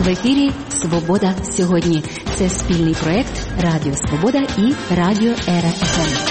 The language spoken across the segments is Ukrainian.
В ефірі «Свобода сьогодні». Це спільний проєкт Радіо Свобода і Радіо ЕРА-ФМ.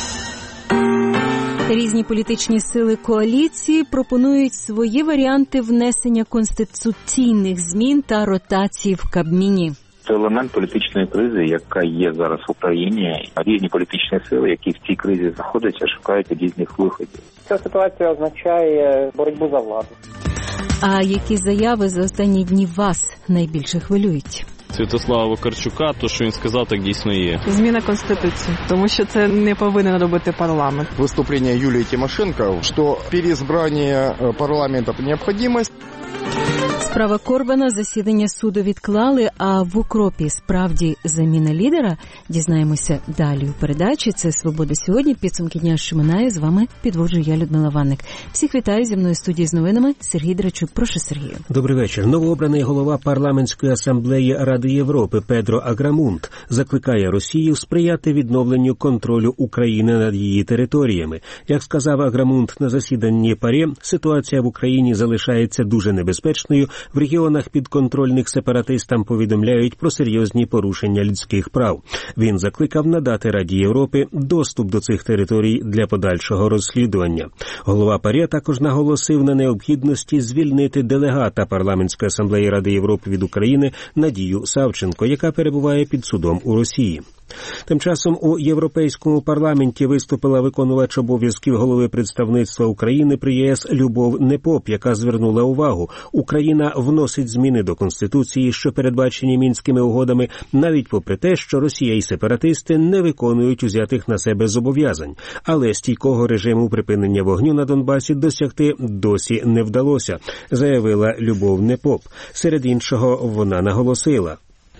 Різні політичні сили коаліції пропонують свої варіанти внесення конституційних змін та ротації в Кабміні. Це елемент політичної кризи, яка є зараз в Україні. Різні політичні сили, які в цій кризі знаходяться, шукають різних виходів. Ця ситуація означає боротьбу за владу. А які заяви за останні дні вас найбільше хвилюють? Святослава Вакарчука, то, що він сказав, так дійсно є. Зміна Конституції, тому що це не повинен робити парламент. Виступлення Юлії Тимошенко, що переізбрання парламенту – необхідність. Справа Корбана, засідання суду відклали, а в укропі справді заміна лідера? Дізнаємося далі у передачі. Це «Свобода сьогодні». Підсумки дня, що минає. З вами підводжу я, Людмила Ванник. Всіх вітаю, зі мною в студії з новинами Сергій Драчук. Прошу, Сергію. Добрий вечір. Новообраний голова парламентської асамблеї Ради Європи Педро Аграмунт закликає Росію сприяти відновленню контролю України над її територіями. Як сказав Аграмунт на засіданні ПАРЄ, ситуація в Україні залишається дуже небезпечною. В регіонах підконтрольних сепаратистам повідомляють про серйозні порушення людських прав. Він закликав надати Раді Європи доступ до цих територій для подальшого розслідування. Голова ПАРЄ також наголосив на необхідності звільнити делегата парламентської асамблеї Ради Європи від України Надію Савченко, яка перебуває під судом у Росії. Тим часом у Європейському парламенті виступила виконувач обов'язків голови представництва України при ЄС Любов Непоп, яка звернула увагу: Україна вносить зміни до Конституції, що передбачені Мінськими угодами, навіть попри те, що Росія і сепаратисти не виконують узятих на себе зобов'язань. Але стійкого режиму припинення вогню на Донбасі досягти досі не вдалося, заявила Любов Непоп. Серед іншого, вона наголосила: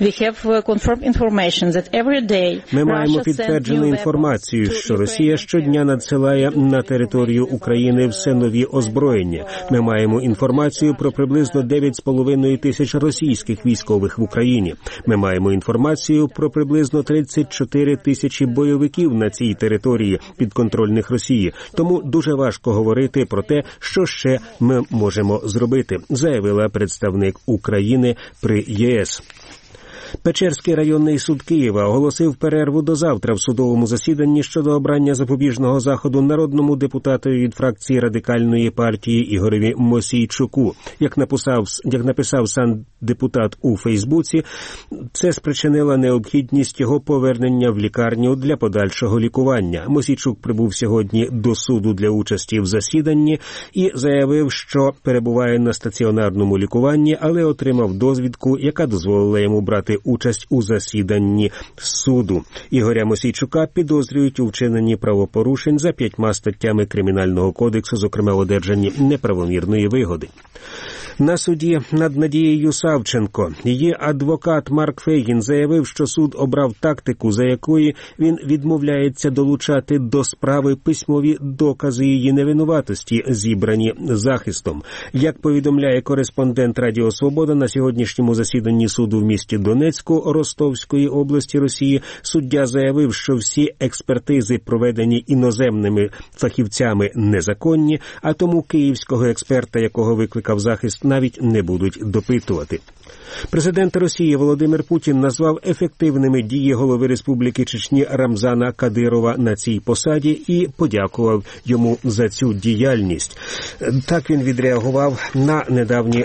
ми маємо підтверджену інформацію, що Росія щодня надсилає на територію України все нові озброєння. Ми маємо інформацію про приблизно 9,5 тисяч російських військових в Україні. Ми маємо інформацію про приблизно 34 тисячі бойовиків на цій території підконтрольних Росії. Тому дуже важко говорити про те, що ще ми можемо зробити, заявила представник України при ЄС. Печерський районний суд Києва оголосив перерву до завтра в судовому засіданні щодо обрання запобіжного заходу народному депутатові від фракції Радикальної партії Ігореві Мосійчуку. Як написав сам депутат у Фейсбуці, це спричинило необхідність його повернення в лікарню для подальшого лікування. Мосійчук прибув сьогодні до суду для участі в засіданні і заявив, що перебуває на стаціонарному лікуванні, але отримав довідку, яка дозволила йому брати участь у засіданні суду. Ігоря Мосійчука підозрюють у вчиненні правопорушень за 5 статтями Кримінального кодексу, зокрема одержанні неправомірної вигоди. На суді над Надією Савченко її адвокат Марк Фейгін заявив, що суд обрав тактику, за якою він відмовляється долучати до справи письмові докази її невинуватості, зібрані захистом. Як повідомляє кореспондент Радіо Свобода, на сьогоднішньому засіданні суду в місті Донецьку Ростовської області Росії суддя заявив, що всі експертизи, проведені іноземними фахівцями, незаконні, а тому київського експерта, якого викликав захист, навіть не будуть допитувати. Президент Росії Володимир Путін назвав ефективними дії голови Республіки Чечні Рамзана Кадирова на цій посаді і подякував йому за цю діяльність. Так він відреагував на недавні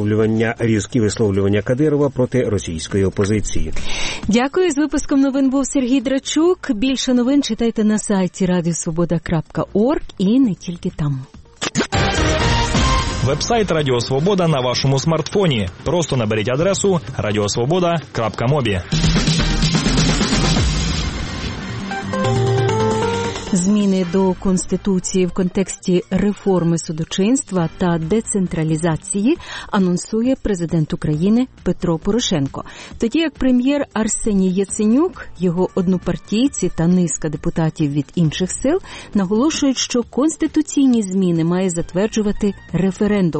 різкі висловлювання Кадирова проти російської опозиції. Дякую. З випуском новин був Сергій Драчук. Більше новин читайте на сайті radiosvoboda.org і не тільки там. Веб-сайт Радіо Свобода на вашому смартфоні. Просто наберіть адресу radiosvoboda.mobi. Зміни до Конституції в контексті реформи судочинства та децентралізації анонсує президент України Петро Порошенко. Тоді як прем'єр Арсеній Яценюк, його однопартійці та низка депутатів від інших сил наголошують, що конституційні зміни має затверджувати референдум.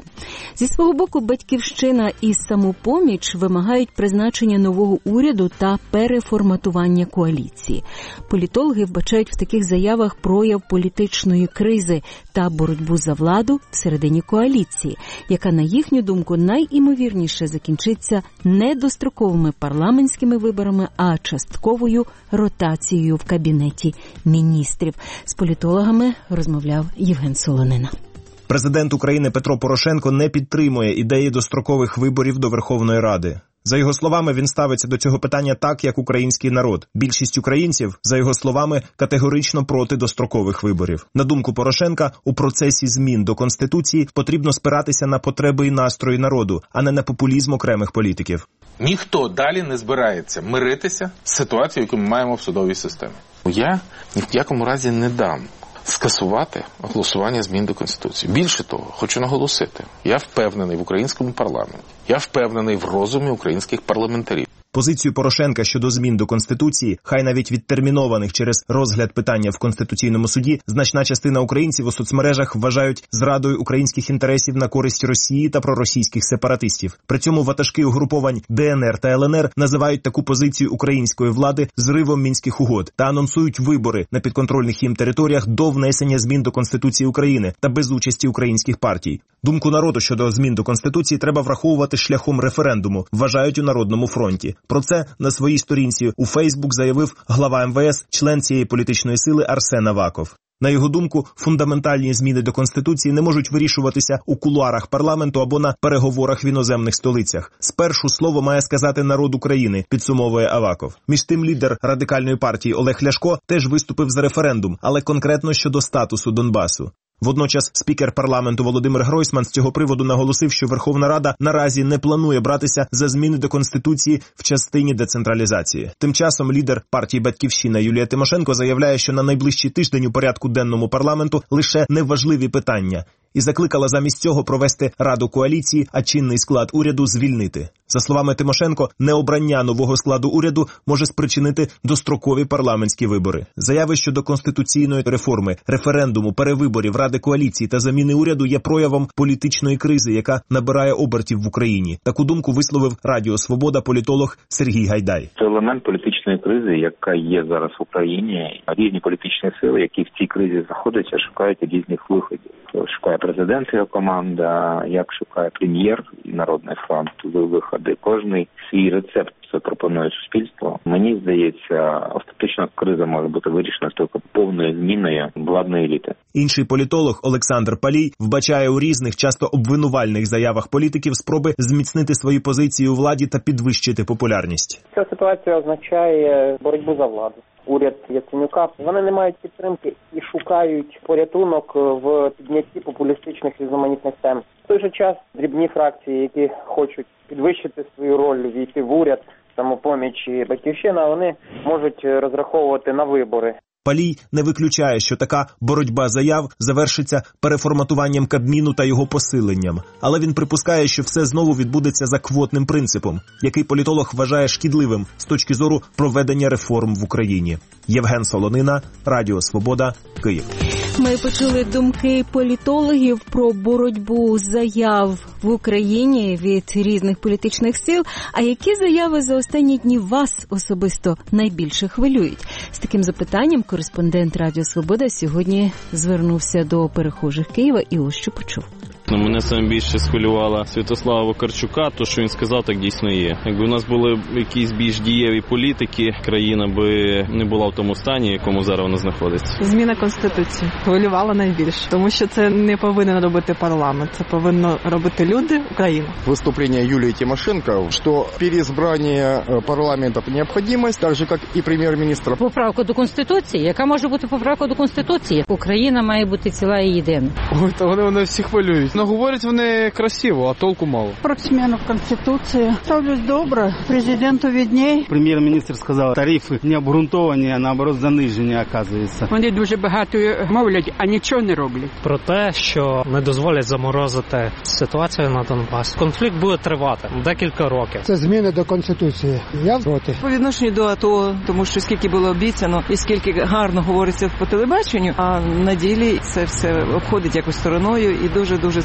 Зі свого боку, «Батьківщина» і «Самопоміч» вимагають призначення нового уряду та переформатування коаліції. Політологи вбачають в таких заявах прояв політичної кризи та боротьбу за владу всередині коаліції, яка, на їхню думку, найімовірніше закінчиться не достроковими парламентськими виборами, а частковою ротацією в Кабінеті міністрів. З політологами розмовляв Євген Солонина. Президент України Петро Порошенко не підтримує ідеї дострокових виборів до Верховної Ради. За його словами, він ставиться до цього питання так, як український народ. Більшість українців, за його словами, категорично проти дострокових виборів. На думку Порошенка, у процесі змін до Конституції потрібно спиратися на потреби і настрої народу, а не на популізм окремих політиків. Ніхто далі не збирається миритися з ситуацією, яку ми маємо в судовій системі. Я ні в якому разі не дам скасувати голосування змін до Конституції. Більше того, хочу наголосити, я впевнений в українському парламенті, я впевнений в розумі українських парламентарів. Позицію Порошенка щодо змін до Конституції, хай навіть відтермінованих через розгляд питання в Конституційному суді, значна частина українців у соцмережах вважають зрадою українських інтересів на користь Росії та проросійських сепаратистів. При цьому ватажки угруповань ДНР та ЛНР називають таку позицію української влади зривом Мінських угод та анонсують вибори на підконтрольних їм територіях до внесення змін до Конституції України та без участі українських партій. Думку народу щодо змін до Конституції треба враховувати шляхом референдуму, вважають у Народному фронті. Про це на своїй сторінці у Фейсбук заявив глава МВС, член цієї політичної сили Арсен Аваков. На його думку, фундаментальні зміни до Конституції не можуть вирішуватися у кулуарах парламенту або на переговорах в іноземних столицях. Спершу слово має сказати народ України, підсумовує Аваков. Між тим, лідер Радикальної партії Олег Ляшко теж виступив за референдум, але конкретно щодо статусу Донбасу. Водночас спікер парламенту Володимир Гройсман з цього приводу наголосив, що Верховна Рада наразі не планує братися за зміни до Конституції в частині децентралізації. Тим часом лідер партії «Батьківщина» Юлія Тимошенко заявляє, що на найближчий тиждень у порядку денному парламенту лише неважливі питання. І закликала замість цього провести Раду коаліції, а чинний склад уряду звільнити. За словами Тимошенко, необрання нового складу уряду може спричинити дострокові парламентські вибори. Заяви щодо конституційної реформи, референдуму, перевиборів, Ради коаліції та заміни уряду є проявом політичної кризи, яка набирає обертів в Україні. Таку думку висловив Радіо Свобода політолог Сергій Гайдай. Це елемент політичної кризи, яка є зараз в Україні. Різні політичні сили, які в цій кризі знаходяться, шукають різних виходів. Шукає президент, його команда, як шукає прем'єр і Народний фронт виходи. Кожний свій рецепт пропонує суспільство. Мені здається, остаточно криза може бути вирішена тільки повною зміною владної еліти. Інший політолог Олександр Палій вбачає у різних, часто обвинувальних заявах політиків спроби зміцнити свої позиції у владі та підвищити популярність. Ця ситуація означає боротьбу за владу. Уряд Яценюка, вони не мають підтримки і шукають порятунок в піднятті популістичних різноманітних тем. В той же час дрібні фракції, які хочуть підвищити свою роль, війти в уряд, Самопоміч і Батьківщина, вони можуть розраховувати на вибори. Палій не виключає, що така боротьба заяв завершиться переформатуванням Кабміну та його посиленням. Але він припускає, що все знову відбудеться за квотним принципом, який політолог вважає шкідливим з точки зору проведення реформ в Україні. Євген Солонина, Радіо Свобода, Київ. Ми почули думки політологів про боротьбу заяв в Україні від різних політичних сил. А які заяви за останні дні вас особисто найбільше хвилюють? З таким запитанням кореспондент Радіо Свобода сьогодні звернувся до перехожих Києва і ось що почув. Мене саме більше схвилювала Святослава Вакарчука, то, що він сказав, так дійсно є. Якби у нас були якісь більш дієві політики, країна би не була в тому стані, в якому зараз вона знаходиться. Зміна Конституції хвилювала найбільше, тому що це не повинен робити парламент, це повинно робити люди, Україна. Выступление Юлии Тимошенко, что переизбрание парламента необходимость, так же, как и прем'єр-міністра. Поправка до Конституції? Яка може бути поправка до Конституції? Україна має бути ціла і єдина. Ой, то вони всі хвилюють. Ну, говорять вони красиво, а толку мало. Про зміну Конституції ставлюсь добре. Президенту відній. Прем'єр-міністр сказав, тарифи не обґрунтовані, а наоборот занижені, оказується. Вони дуже багато мовлять, а нічого не роблять. Про те, що не дозволять заморозити ситуацію на Донбасі. Конфлікт буде тривати декілька років. Це зміни до Конституції. Я проти. По відношенню до АТО, тому що скільки було обіцяно і скільки гарно говориться по телебаченню, а на ділі це все обходить якось стороною і дуже-дуже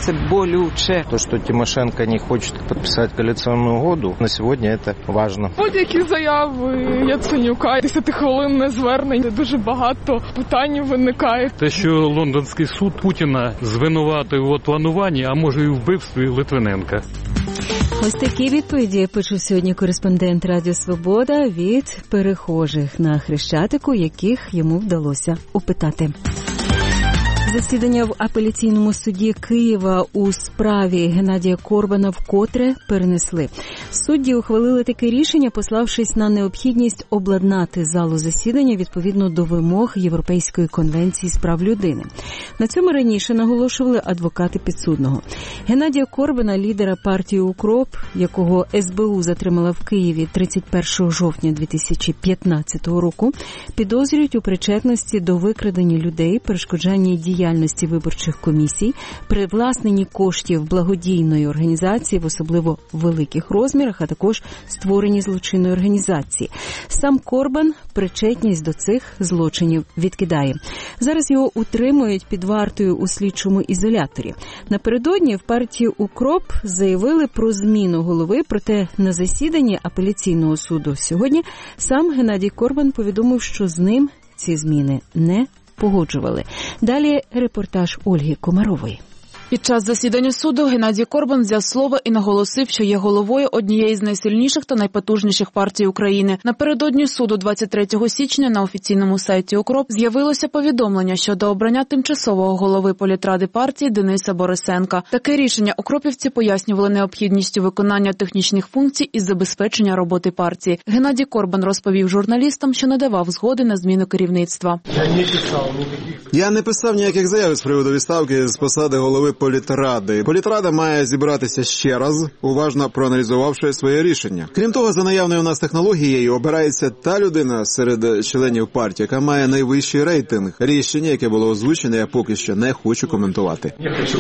це болюче. То, що Тимошенко не хоче підписати коаліційну угоду, на сьогодні це важливо. Будь-які заяви Яценюка, 10-хвилинне звернення, дуже багато питань виникає. Те, що лондонський суд Путіна звинуватив у плануванні, а може і у вбивстві Литвиненка. Ось такі відповіді почув сьогодні кореспондент Радіо Свобода від перехожих на Хрещатику, яких йому вдалося опитати. Засідання в апеляційному суді Києва у справі Геннадія Корбана вкотре перенесли. Судді ухвалили таке рішення, пославшись на необхідність обладнати залу засідання відповідно до вимог Європейської конвенції з прав людини. На цьому раніше наголошували адвокати підсудного. Геннадія Корбана, лідера партії «Укроп», якого СБУ затримала в Києві 31 жовтня 2015 року, підозрюють у причетності до викрадення людей, перешкоджанні діяльності виборчих комісій, привласненні коштів благодійної організації в особливо великих розмірах, а також створенні злочинної організації. Сам Корбан причетність до цих злочинів відкидає. Зараз його утримують під вартою у слідчому ізоляторі. Напередодні в партії «Укроп» заявили про зміну голови, проте на засіданні апеляційного суду сьогодні сам Геннадій Корбан повідомив, що з ним ці зміни не погоджували. Далі репортаж Ольги Комарової. Під час засідання суду Геннадій Корбан взяв слово і наголосив, що є головою однієї з найсильніших та найпотужніших партій України. Напередодні суду 23 січня на офіційному сайті «Укроп» з'явилося повідомлення щодо обрання тимчасового голови політради партії Дениса Борисенка. Таке рішення укропівці пояснювали необхідністю виконання технічних функцій із забезпечення роботи партії. Геннадій Корбан розповів журналістам, що не давав згоди на зміну керівництва. Я не писав ніяких заяв з приводу відставки з посади голови політради. Політрада має зібратися ще раз, уважно проаналізувавши своє рішення. Крім того, за наявною у нас технологією обирається та людина серед членів партії, яка має найвищий рейтинг. Рішення, яке було озвучене, я поки що не хочу коментувати.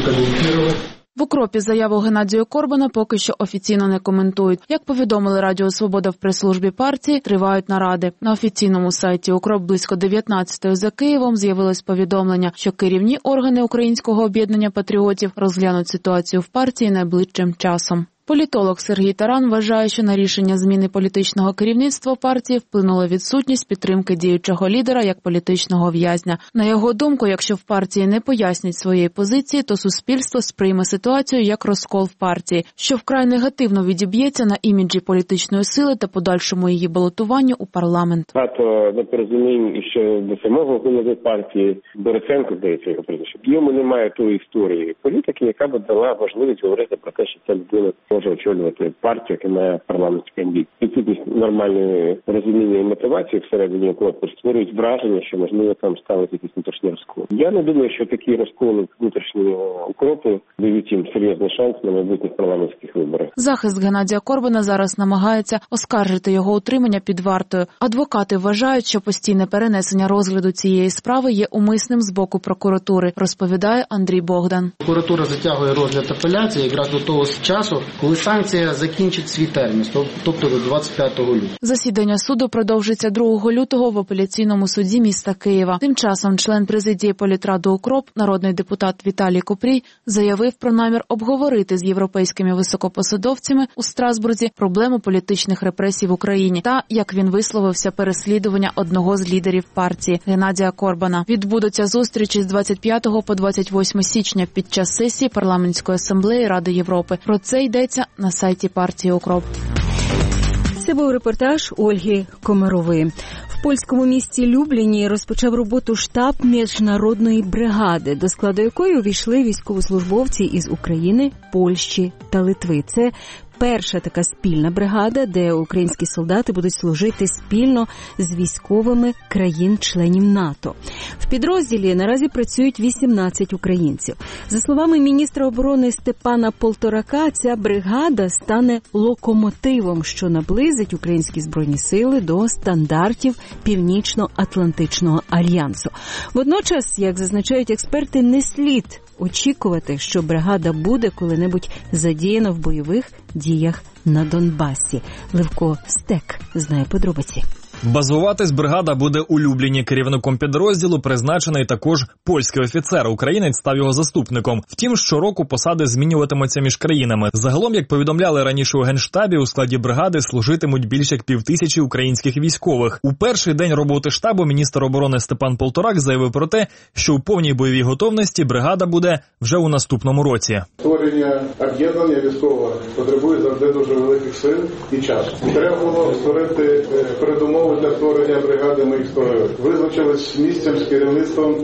В «Укропі» заяву Геннадія Корбана поки що офіційно не коментують. Як повідомили Радіо Свобода в прес-службі партії, тривають наради. На офіційному сайті «Укроп» близько 19-ї за Києвом з'явилось повідомлення, що керівні органи Українського об'єднання патріотів розглянуть ситуацію в партії найближчим часом. Політолог Сергій Таран вважає, що на рішення зміни політичного керівництва партії вплинула відсутність підтримки діючого лідера як політичного в'язня. На його думку, якщо в партії не пояснять своєї позиції, то суспільство сприйме ситуацію як розкол в партії, що вкрай негативно відіб'ється на іміджі політичної сили та подальшому її балотуванню у парламент. Багато непорозумінь і ще до самого голови партії Борисенко, здається, його прізвище. В ньому немає тої історії політики, яка б дала можливість говорити про те, що ця людина може очолювати партію, яка має парламентський амбіції. Відсутність нормальної розуміння і мотивації всередині укропу створюють враження, що можливо там ставити якийсь внутрішній розкол. Я не думаю, що такі розколи внутрішнього укропу дають їм серйозний шанс на майбутніх парламентських виборах. Захист Геннадія Корбана зараз намагається оскаржити його утримання під вартою. Адвокати вважають, що постійне перенесення розгляду цієї справи є умисним з боку прокуратури, розповідає Андрій Богдан. Прокуратура затягує розгляд апеляції якраз до того часу, коли санкція закінчить свій термін, тобто до 25 лютого. Засідання суду продовжиться 2 лютого в апеляційному суді міста Києва. Тим часом член президії політради «Укроп», народний депутат Віталій Купрій, заявив про намір обговорити з європейськими високопосадовцями у Страсбурзі проблему політичних репресій в Україні та, як він висловився, переслідування одного з лідерів партії Геннадія Корбана. Відбудуться зустрічі з 25 по 28 січня під час сесії парламентської асамблеї Ради Європи. Про це йдеться на сайті партії «Укроп». Це був репортаж Ольги Комарової. В польському місті Любліні розпочав роботу штаб міжнародної бригади, до складу якої увійшли військовослужбовці із України, Польщі та Литви. Це перша така спільна бригада, де українські солдати будуть служити спільно з військовими країн-членів НАТО. В підрозділі наразі працюють 18 українців. За словами міністра оборони Степана Полторака, ця бригада стане локомотивом, що наблизить українські збройні сили до стандартів Північно-Атлантичного альянсу. Водночас, як зазначають експерти, не слід очікувати, що бригада буде коли-небудь задіяна в бойових діях на Донбасі. Левко Стек знає подробиці. Базуватись бригада буде у Любліні. Керівником підрозділу призначений також польський офіцер. Українець став його заступником. Втім, щороку посади змінюватимуться між країнами. Загалом, як повідомляли раніше у Генштабі, у складі бригади служитимуть більш як 5000 українських військових. У перший день роботи штабу міністр оборони Степан Полторак заявив про те, що у повній бойовій готовності бригада буде вже у наступному році. Створення об'єднання військового потребує завжди дуже великих сил і часу. Треба було створити передумови для створення бригади, ми їх створили. Визначились місцем з керівництвом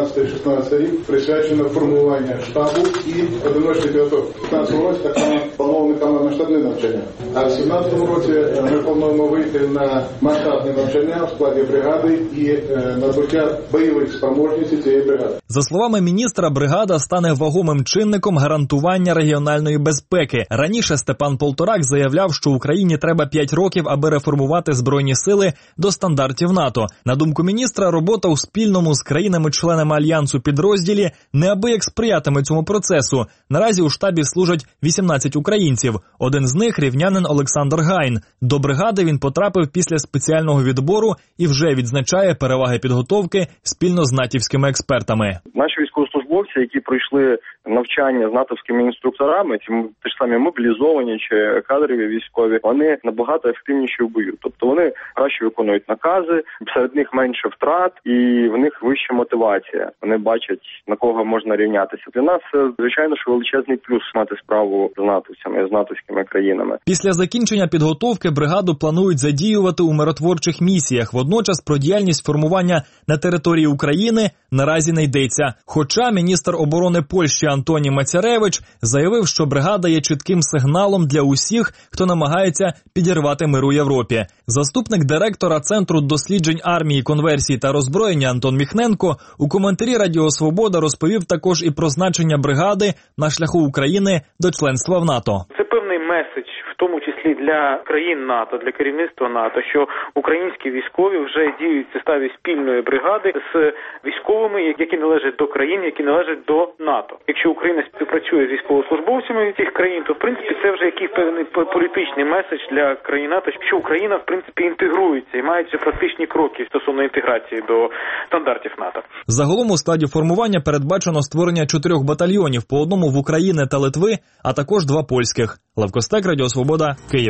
15-16 рік, присвячено формуванню штабу і одиночної підготовки. В 15 році так само плановане масштабне навчання. А в 17 році ми плануємо вийти на масштабне навчання в складі бригади і набуття бойових спроможностей цієї бригади. За словами міністра, бригада стане вагомим чинником гарантування регіональної безпеки. Раніше Степан Полторак заявляв, що Україні треба 5 років, аби реформувати Збройні сили до стандартів НАТО. На думку міністра, робота у спільному з країнами-членами Альянсу підрозділі неабияк сприятиме цьому процесу. Наразі у штабі служать 18 українців. Один з них – рівнянин Олександр Гайн. До бригади він потрапив після спеціального відбору і вже відзначає переваги підготовки спільно з натівськими експертами. Наші військовослужбовці, які пройшли навчання з натовськими інструкторами, ті ж самі мобілізовані чи кадрові військові, вони набагато ефективніші в бою. Тобто вони краще виконують накази, серед них менше втрат і в них вища мотивація. Вони бачать, на кого можна рівнятися. Для нас це, звичайно, що величезний плюс мати справу з натовцями, з натовськими країнами. Після закінчення підготовки бригаду планують задіювати у миротворчих місіях. Водночас про діяльність формування на території України наразі не йдеться. Хоча міністр оборони Польщі Антоній Мацяревич заявив, що бригада є чітким сигналом для усіх, хто намагається підірвати мир у Європі. Заступник директора Центру досліджень армії, конверсії та роззброєння Антон Міхненко у коментарі Радіо Свобода розповів також і про значення бригади на шляху України до членства в НАТО. Це певний меседж, в тому числі для країн НАТО, для керівництва НАТО, що українські військові вже діють в составі спільної бригади з військовими, які належать до країн, які належать до НАТО. Якщо Україна співпрацює з військовослужбовцями цих країн, то в принципі це вже якийсь певний політичний меседж для країн НАТО, що Україна в принципі інтегрується і має вже практичні кроки стосовно інтеграції до стандартів НАТО. Загалом у складі формування передбачено створення 4 батальйонів, по одному в Україні та Литви, а також 2 польських. Лев Костек, Радіо Свобода, Київ.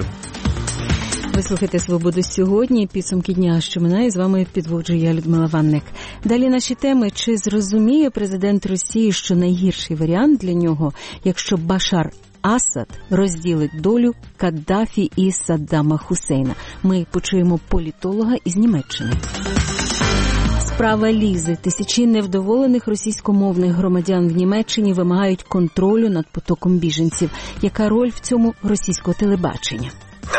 Ви слухаєте «Свободу сьогодні». Підсумки дня, що минає. З вами підводжу я, Людмила Ванник. Далі наші теми. Чи зрозуміє президент Росії, що найгірший варіант для нього, якщо Башар Асад розділить долю Каддафі і Саддама Хусейна? Ми почуємо політолога із Німеччини. Справа Лізи. Тисячі невдоволених російськомовних громадян в Німеччині вимагають контролю над потоком біженців. Яка роль в цьому російського телебачення?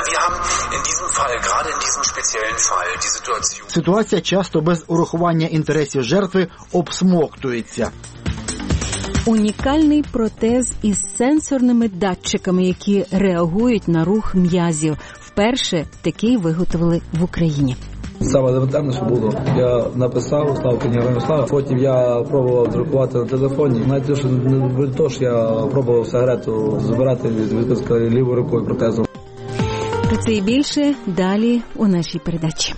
Ситуація часто без урахування інтересів жертви обсмоктується. Унікальний протез із сенсорними датчиками, які реагують на рух м'язів. Вперше такий виготовили в Україні. Саме елементарне, що було. Я написав, став героям слава, потім я пробував друкувати на телефоні. Навіть що не то, що я пробував сигарету збирати лівою рукою протезом. Про це і більше далі у нашій передачі.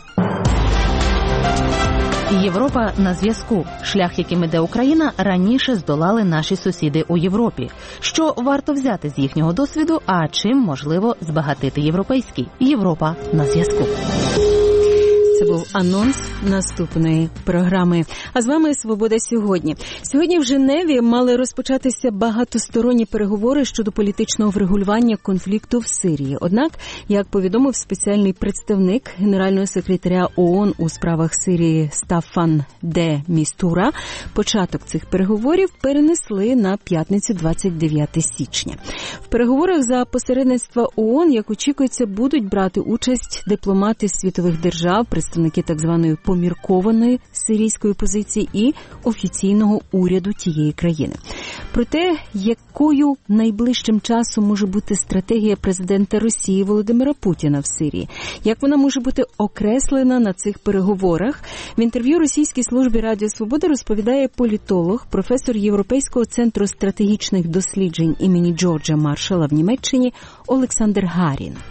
Європа на зв'язку. Шлях, яким іде Україна, раніше здолали наші сусіди у Європі. Що варто взяти з їхнього досвіду, а чим можливо збагатити європейський? Європа на зв'язку. Це був анонс наступної програми. А з вами «Свобода сьогодні». Сьогодні в Женеві мали розпочатися багатосторонні переговори щодо політичного врегулювання конфлікту в Сирії. Однак, як повідомив спеціальний представник Генерального секретаря ООН у справах Сирії Стафан де Містура, початок цих переговорів перенесли на п'ятницю 29 січня. В переговорах за посередництва ООН, як очікується, будуть брати участь дипломати світових держав, представники так званої поміркованої сирійської позиції і офіційного уряду тієї країни. Про те, якою найближчим часом може бути стратегія президента Росії Володимира Путіна в Сирії, як вона може бути окреслена на цих переговорах, в інтерв'ю російській службі Радіо Свобода розповідає політолог, професор Європейського центру стратегічних досліджень імені Джорджа Маршала в Німеччині Олександр Гарін.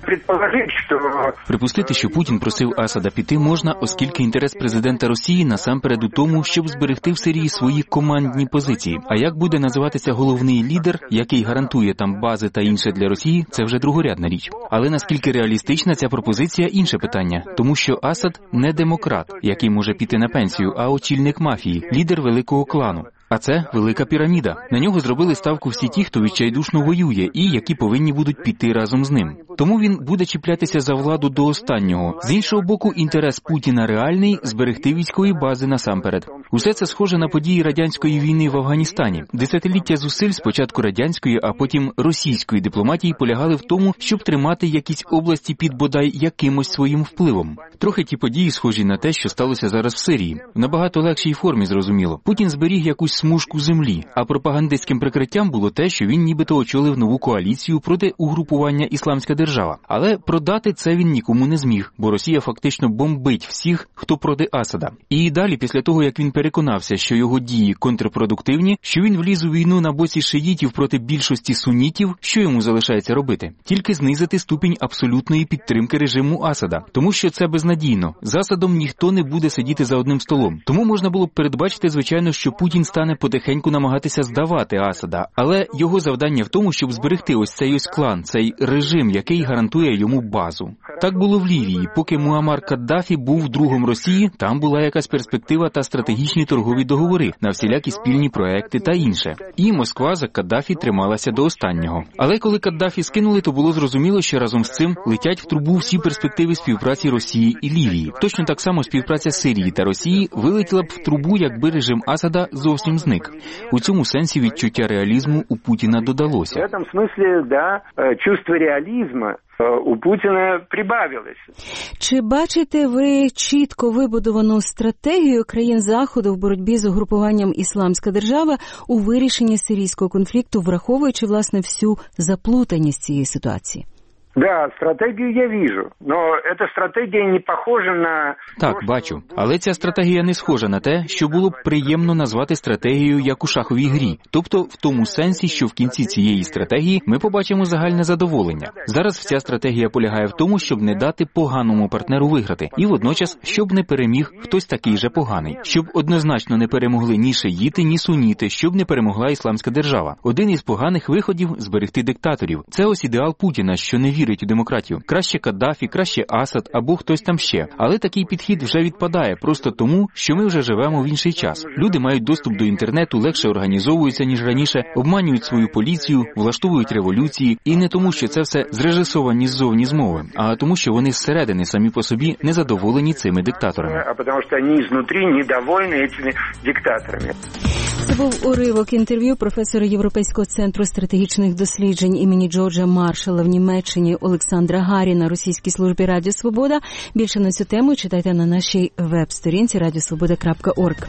Припустити, що Путін просив Асада піти можна, оскільки інтерес президента Росії насамперед у тому, щоб зберегти в Сирії свої командні позиції. А як буде називатися головний лідер, який гарантує там бази та інше для Росії, це вже другорядна річ. Але наскільки реалістична ця пропозиція – інше питання. Тому що Асад не демократ, який може піти на пенсію, а очільник мафії, лідер великого клану. А це велика піраміда. На нього зробили ставку всі ті, хто відчайдушно воює і які повинні будуть піти разом з ним. Тому він буде чіплятися за владу до останнього. З іншого боку, інтерес Путіна реальний – зберегти військові бази насамперед. Усе це схоже на події радянської війни в Афганістані. Десятиліття зусиль спочатку радянської, а потім російської дипломатії полягали в тому, щоб тримати якісь області під бодай якимось своїм впливом. Трохи ті події схожі на те, що сталося зараз в Сирії. В набагато легшій формі, зрозуміло. Путін зберіг якусь смужку землі, а пропагандистським прикриттям було те, що він нібито очолив нову коаліцію проти угрупування «Ісламська держава». Але продати це він нікому не зміг, бо Росія фактично бомбить всіх, хто проти Асада. І далі, після того, як він переконався, що його дії контрпродуктивні, що він вліз у війну на боці шиїтів проти більшості сунітів, що йому залишається робити? Тільки знизити ступінь абсолютної підтримки режиму Асада, тому що це безнадійно. З Асадом ніхто не буде сидіти за одним столом. Тому можна було б передбачити, звичайно, що Путін стане потихеньку намагатися здавати Асада, але його завдання в тому, щоб зберегти ось цей клан, цей режим, який гарантує йому базу. Так було в Лівії. Поки Муаммар Каддафі був другом Росії, там була якась перспектива та стратегічні торгові договори на всілякі спільні проекти та інше. І Москва за Каддафі трималася до останнього. Але коли Каддафі скинули, то було зрозуміло, що разом з цим летять в трубу всі перспективи співпраці Росії і Лівії. Точно так само співпраця Сирії та Росії вилетіла б в трубу, якби режим Асада зовсім зник. У цьому сенсі відчуття реалізму у Путіна додалося. В цьому смислі, да, чувство реалізму у Путіна прибавилось. Чи бачите ви чітко вибудовану стратегію країн Заходу в боротьбі з угрупуванням «Ісламська держава» у вирішенні сирійського конфлікту, враховуючи, власне, всю заплутаність цієї ситуації? Да, стратегію я вижу, но эта стратегія не похожа на... Так, бачу. Але ця стратегія не схожа на те, що було б приємно назвати стратегією як у шаховій грі. Тобто в тому сенсі, що в кінці цієї стратегії ми побачимо загальне задоволення. Зараз вся стратегія полягає в тому, щоб не дати поганому партнеру виграти. І водночас, щоб не переміг хтось такий же поганий. Щоб однозначно не перемогли ні шиїти, ні суніти, щоб не перемогла Ісламська держава. Один із поганих виходів – зберегти диктаторів. Це ось ідеал Путіна, що не вірить у демократію. Краще Каддафі, краще Асад або хтось там ще. Але такий підхід вже відпадає просто тому, що ми вже живемо в інший час. Люди мають доступ до інтернету, легше організовуються, ніж раніше, обманюють свою поліцію, влаштовують революції. І не тому, що це все зрежисовані ззовні змови, а тому, що вони зсередини самі по собі незадоволені цими диктаторами. А тому, що вони знутрі недовольні цими диктаторами. Це був уривок інтерв'ю професора Європейського центру стратегічних досліджень імені Джорджа Маршалла в Німеччині Олександра Гарі на російській службі Радіо Свобода. Більше на цю тему читайте на нашій веб-сторінці radiosvoboda.org.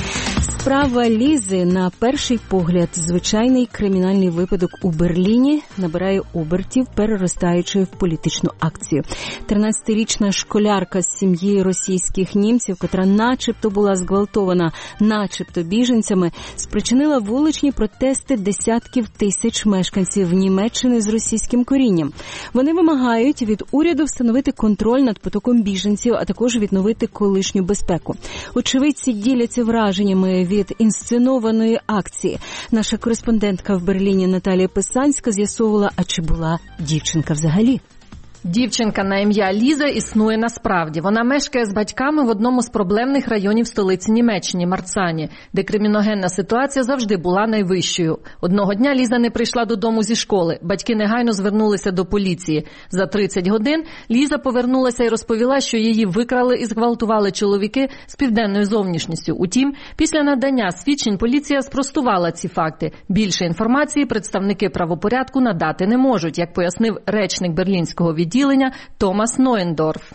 Справа Лізи, на перший погляд, звичайний кримінальний випадок у Берліні, набирає обертів, переростаючи в політичну акцію. 13-річна школярка з сім'ї російських німців, котра начебто була зґвалтована, начебто біженцями, спричинила вуличні протести десятків тисяч мешканців Німеччини з російським корінням. Вони вимагають від уряду встановити контроль над потоком біженців, а також відновити колишню безпеку. Очевидці діляться враженнями від інсценованої акції. Наша кореспондентка в Берліні Наталія Писанська з'ясовувала, а чи була дівчинка взагалі. Дівчинка на ім'я Ліза існує насправді. Вона мешкає з батьками в одному з проблемних районів столиці Німеччини – Марцані, де криміногенна ситуація завжди була найвищою. Одного дня Ліза не прийшла додому зі школи. Батьки негайно звернулися до поліції. За 30 годин Ліза повернулася і розповіла, що її викрали і зґвалтували чоловіки з південною зовнішністю. Утім, після надання свідчень поліція спростувала ці факти. Більше інформації представники правопорядку надати не можуть, як пояснив речник берлінського відділення Томас Нойендорф.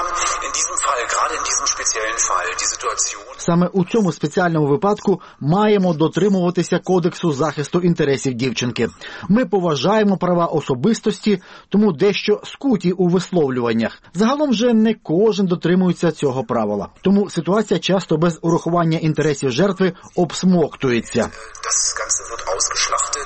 Саме у цьому спеціальному випадку маємо дотримуватися Кодексу захисту інтересів дівчинки. Ми поважаємо права особистості, тому дещо скуті у висловлюваннях. Загалом же не кожен дотримується цього правила. Тому ситуація часто без урахування інтересів жертви обсмоктується. І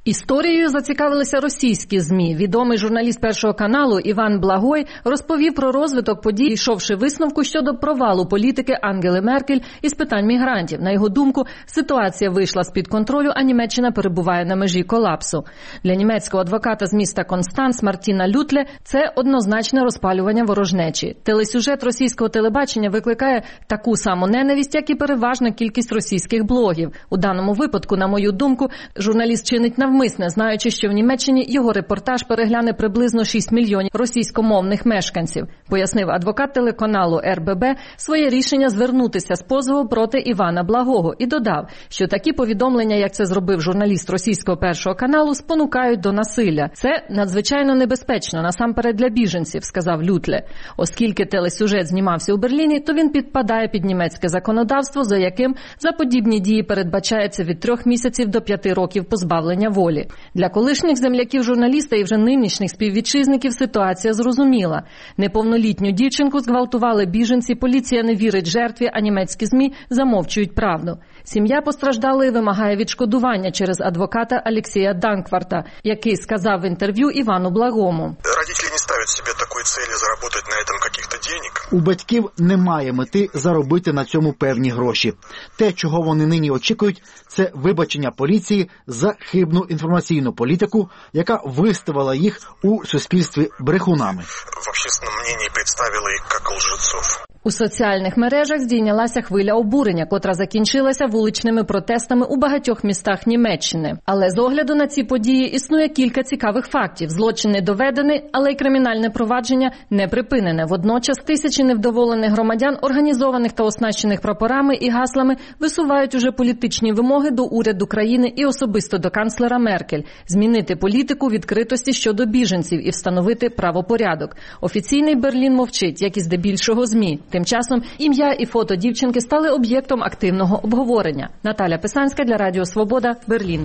Історією зацікавилися російські ЗМІ. Відомий журналіст Першого каналу Іван Благой розповів про розвиток подій, дійшовши висновку щодо провалу політики Ангели Меркель із питань мігрантів. На його думку, ситуація вийшла з-під контролю, а Німеччина перебуває на межі колапсу. Для німецького адвоката з міста Констанц Мартіна Лютле це однозначне розпалювання ворожнечі. Телесюжет російського телебачення викликає таку саму ненависть, як і переважна кількість російських блогів. У даному випадку, на мою думку, журналіст чинить навмисне, знаючи, що в Німеччині його репортаж перегляне приблизно 6 мільйонів російськомовних мешканців, пояснив адвокат телеканалу РББ своє рішення звернутися з позовом проти Івана Благого і додав, що такі повідомлення, як це зробив журналіст російського Першого каналу, спонукають до насилля. Це надзвичайно небезпечно, насамперед для біженців, сказав Лютле. Оскільки телесюжет знімався у Берліні, то він підпадає під німецьке законодавство, за яким за подібні дії передбачається від 3 місяців до 5 років позбавлення волі. Для колишніх земляків журналіста і вже нинішніх співвітчизників ситуація зрозуміла. Неповнолітню дівчинку зґвалтували біженці, поліція не вірить жертві, а німецькі ЗМІ замовчують правду. Сім'я постраждалої вимагає відшкодування через адвоката Олексія Данкварта, який сказав в інтерв'ю Івану Благому. Родителі не ставлять собі такої цілі заробити на цьому якихось денег. У батьків немає мети заробити на цьому певні гроші. Те, чого вони нині очікують, це вибачення поліції за хибну інформаційну політику, яка виставила їх у суспільстві брехунами. В общественному мненні представила їх як лжеців. У соціальних мережах здійнялася хвиля обурення, котра закінчилася вуличними протестами у багатьох містах Німеччини. Але з огляду на ці події існує кілька цікавих фактів. Злочин не доведений, але й кримінальне провадження не припинене. Водночас тисячі невдоволених громадян, організованих та оснащених прапорами і гаслами, висувають уже політичні вимоги до уряду країни і особисто до канцлера Меркель – змінити політику відкритості щодо біженців і встановити правопорядок. Офіційний Берлін мовчить, як і здебільшого ЗМІ. Тим часом ім'я і фото дівчинки стали об'єктом активного обговорення. Наталя Писанська для Радіо Свобода, Берлін.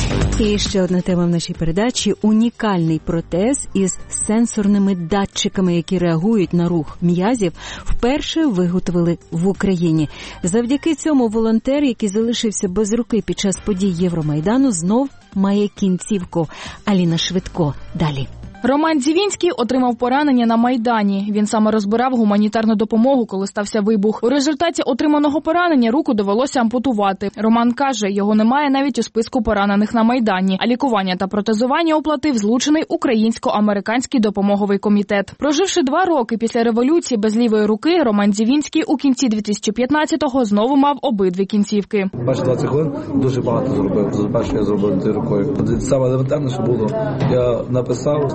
І ще одна тема в нашій передачі – унікальний протез із сенсорними датчиками, які реагують на рух м'язів, вперше виготовили в Україні. Завдяки цьому волонтер, який залишився без руки під час подій Євромайдану, знов має кінцівку. Аліна Швидко. Далі. Роман Дзівінський отримав поранення на Майдані. Він саме розбирав гуманітарну допомогу, коли стався вибух. У результаті отриманого поранення руку довелося ампутувати. Роман каже, його немає навіть у списку поранених на Майдані, а лікування та протезування оплатив злучений Українсько-американський допомоговий комітет. Проживши 2 роки після революції без лівої руки, Роман Дзівінський у кінці 2015-го знову мав обидві кінцівки. Перші 20 хвилин дуже багато зробив. Перше я зробив рукою. Саме елементарне, що було, я написав,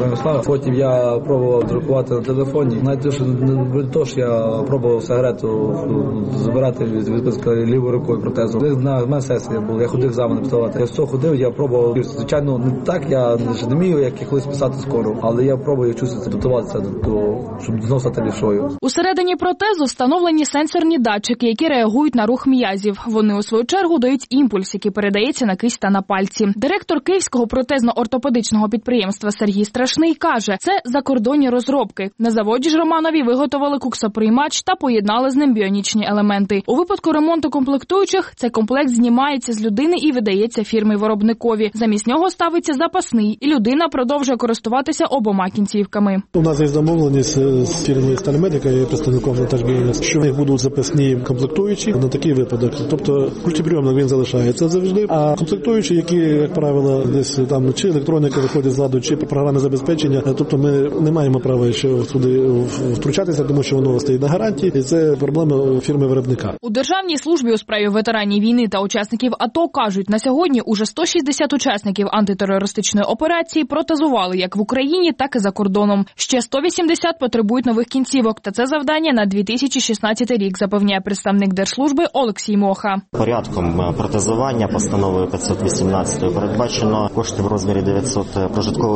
потім я пробував друкувати на телефоні. Навіть що я пробував сигарету збирати від лівою рукою протезу. В мене сесія була, я ходив екзамени писати. Я все ходив, я пробував. Звичайно, не так, я не вмію, як колись писати скоро, але я пробую чувствувати, готуватися до того, щоб знову стати лівшою. Усередині протезу встановлені сенсорні датчики, які реагують на рух м'язів. Вони, у свою чергу, дають імпульс, який передається на кисть та на пальці. Директор Київського протезно-ортопедичного підприємства Сергій Страшний каже, це закордонні розробки. На заводі ж Романові виготовили куксоприймач та поєднали з ним біонічні елементи. У випадку ремонту комплектуючих цей комплект знімається з людини і видається фірмі-виробникові. Замість нього ставиться запасний, і людина продовжує користуватися обома кінцівками. У нас є домовленість з фірмою «Стальмедика» і представником «Монтажбізнес», що в них будуть запасні комплектуючі на такий випадок. Тобто культиприйомник він залишається завжди, а комплектуючі, які, як правило, десь там чи електроніка виходить з ладу, чи програмне забезпечення, тобто ми не маємо права ще туди втручатися, тому що воно стоїть на гарантії, і це проблема фірми-виробника. У Державній службі у справі ветеранів війни та учасників АТО кажуть, на сьогодні уже 160 учасників антитерористичної операції протезували як в Україні, так і за кордоном. Ще 180 потребують нових кінцівок, та це завдання на 2016 рік, запевняє представник Держслужби Олексій Моха. Порядком протезування постановою 518 передбачено кошти в розмірі 900 прожиткових мінімумів.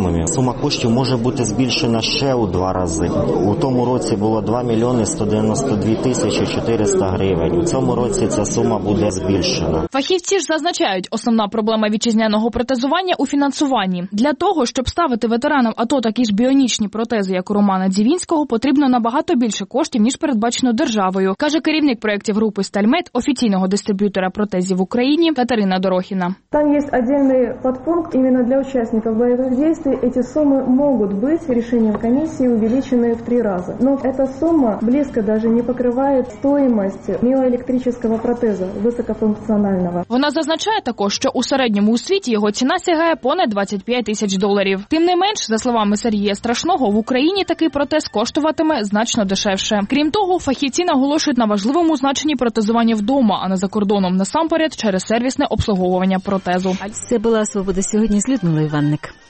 мінімумі. Сума коштів може бути збільшена ще у 2 рази. У тому році було 2 мільйони 192 тисячі 400 гривень. У цьому році ця сума буде збільшена. Фахівці ж зазначають, основна проблема вітчизняного протезування у фінансуванні. Для того, щоб ставити ветеранам АТО такі ж біонічні протези, як у Романа Дзівінського, потрібно набагато більше коштів, ніж передбачено державою, каже керівник проєктів групи «Стальмет», офіційного дистриб'ютора протезів в Україні Катерина Дорохіна. Там є окремий підпункт, іменно для учасників бойових дій ці суми можуть бути рішенням комісії увеличені в 3 рази. Но ця сума близько навіть не покриває стоїмость міоелектричного протезу високофункціонального. Вона зазначає також, що у середньому у світі його ціна сягає понад $25 тисяч. Тим не менш, за словами Сергія Страшного, в Україні такий протез коштуватиме значно дешевше. Крім того, фахівці наголошують на важливому значенні протезування вдома, а не за кордоном, насамперед через сервісне обслуговування протезу. Це була «Свобода сьогодні» з Людмилою Іванник.